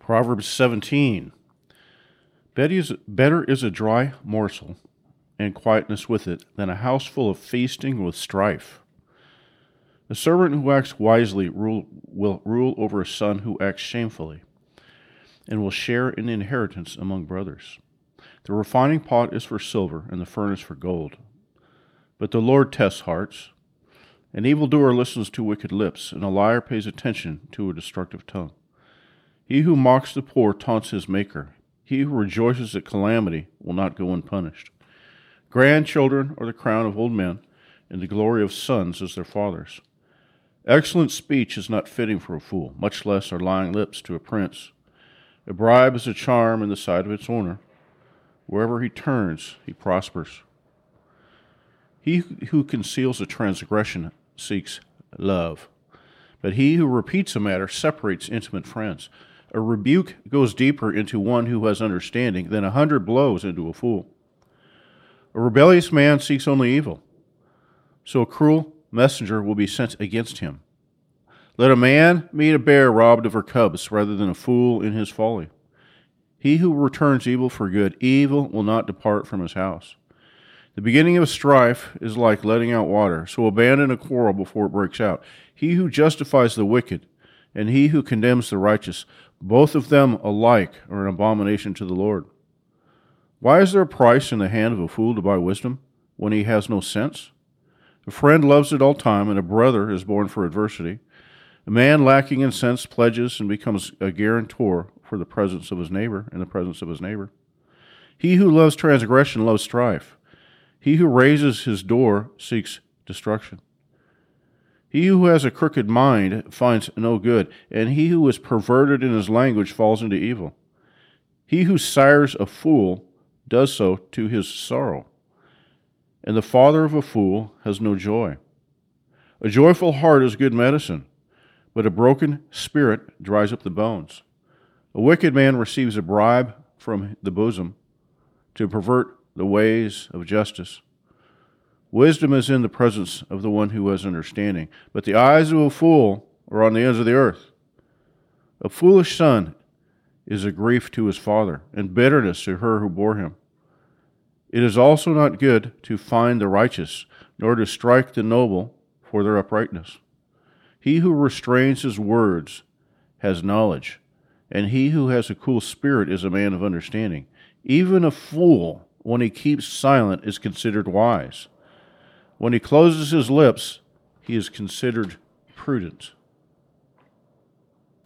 Proverbs 17. Better is a dry morsel, and quietness with it, than a house full of feasting with strife. A servant who acts wisely will rule over a son who acts shamefully, and will share in the inheritance among brothers. The refining pot is for silver, and the furnace for gold. But the Lord tests hearts. An evildoer listens to wicked lips, and a liar pays attention to a destructive tongue. He who mocks the poor taunts his maker. He who rejoices at calamity will not go unpunished. Grandchildren are the crown of old men, and the glory of sons is their fathers. Excellent speech is not fitting for a fool, much less are lying lips to a prince. A bribe is a charm in the sight of its owner. Wherever he turns, he prospers. He who conceals a transgression seeks love, but he who repeats a matter separates intimate friends. A rebuke goes deeper into one who has understanding than 100 blows into a fool. A rebellious man seeks only evil, so a cruel messenger will be sent against him. Let a man meet a bear robbed of her cubs rather than a fool in his folly. He who returns evil for good, evil will not depart from his house. The beginning of strife is like letting out water, so abandon a quarrel before it breaks out. He who justifies the wicked and he who condemns the righteous, both of them alike are an abomination to the Lord. Why is there a price in the hand of a fool to buy wisdom when he has no sense? A friend loves at all time, and a brother is born for adversity. A man lacking in sense pledges and becomes a guarantor for the presence of his neighbor, in the presence of his neighbor. He who loves transgression loves strife. He who raises his door seeks destruction. He who has a crooked mind finds no good, and he who is perverted in his language falls into evil. He who sires a fool does so to his sorrow, and the father of a fool has no joy. A joyful heart is good medicine, but a broken spirit dries up the bones. A wicked man receives a bribe from the bosom to pervert the ways of justice. Wisdom is in the presence of the one who has understanding, but the eyes of a fool are on the ends of the earth. A foolish son is a grief to his father, and bitterness to her who bore him. It is also not good to find the righteous, nor to strike the noble for their uprightness. He who restrains his words has knowledge, and he who has a cool spirit is a man of understanding. Even a fool, when he keeps silent, is considered wise. When he closes his lips, he is considered prudent.